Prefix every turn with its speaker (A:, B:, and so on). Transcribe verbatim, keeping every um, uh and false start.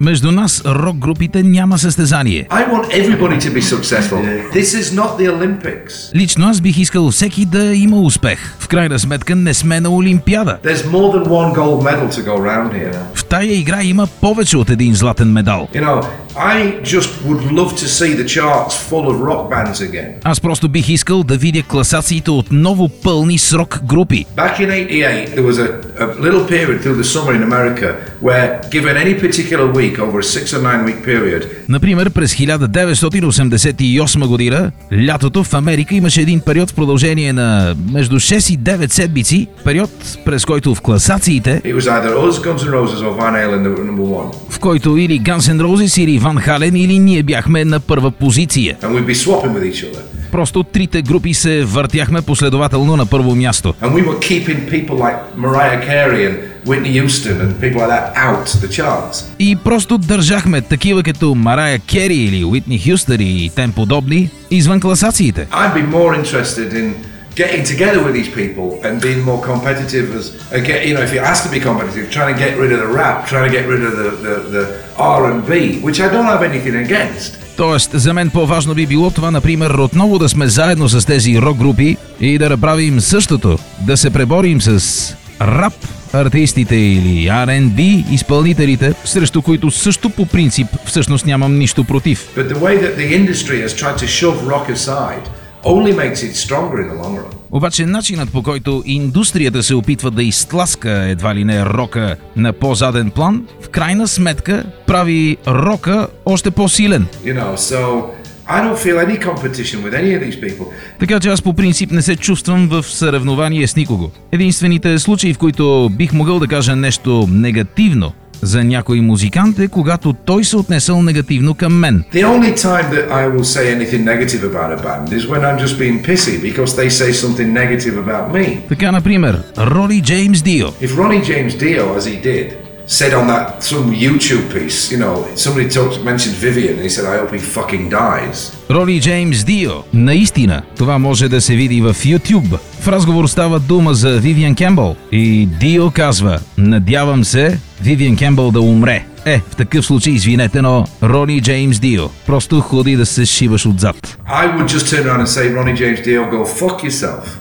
A: Между нас, рок групите, няма състезание.
B: I want everybody to be successful. This is not the Olympics.
A: Лично аз бих искал всеки да има успех. В крайна сметка не сме на Олимпиада.
B: There's more than one gold medal to go around here.
A: В тая игра има повече от един златен медал.
B: You know, I just would love to see the charts full of rock bands again.
A: Аз просто бих искал да видя класациите отново пълни с рок групи.
B: Back in eighty-eight, there was a, a little period through the summer in America where, given any particular week over a six or nine week period,
A: Например, през хиляда деветстотин осемдесет и осма година, лятото в Америка имаше един период в продължение на между шест и девет седмици, период през който в класациите,
B: it was either us, Guns N' Roses, or Van Halen that were number one.
A: в който или Guns N' Roses, или Ван Хален, или ние бяхме на първа позиция.
B: And we'd be swapping with each other.
A: Просто трите групи се въртяхме последователно на първо място.
B: And we were keeping people like Mariah Carey and Whitney Houston and people like that out the charts.
A: И просто държахме такива като Марая Кери или Уитни Хюстън и тем подобни извън класациите.
B: I'd be more interested in getting together with these people and being more competitive as again, you know, if it has to be competitive, trying to get rid of the rap, trying to get rid of the, the, the R and B, which I don't have anything against.
A: Тоест, за мен по-важно би било това, например, отново да сме заедно с тези рок групи и да направим същото, да се преборим с рап артистите или Ар енд Би изпълнителите, срещу които също по принцип всъщност нямам нищо против.
B: But the way that the industry has tried to shove rock aside only makes it stronger in the long run.
A: Обаче начинът, по който индустрията се опитва да изтласка едва ли не рока на по-заден план, в крайна сметка прави рока още по-силен.
B: You know, so I don't feel any competition with any of these people.
A: Така че аз по принцип не се чувствам в съревнование с никого. Единствените случаи, в които бих могъл да кажа нещо негативно за някой музикант е, когато той се отнесъл негативно към мен.
B: The only time that I will say anything negative about a band is when I'm just being pissy because they say something negative about me.
A: Така, например, Рони Джеймс Дио.
B: If Ronnie James Dio, as he did, said on that some YouTube piece, you know, somebody talked, mentioned Vivian and he said, I hope he fucking dies.
A: Рони Джеймс Дио. Наистина, това може да се види в YouTube. В разговор става дума за Вивиан Кембъл и Дио казва: надявам се Вивиан Кембъл да умре. Е, в такъв случай извинете, но Рони Джеймс Дио, просто ходи да се шиваш отзад.
B: I would just turn around and say, Ronnie James Dio, go fuck yourself.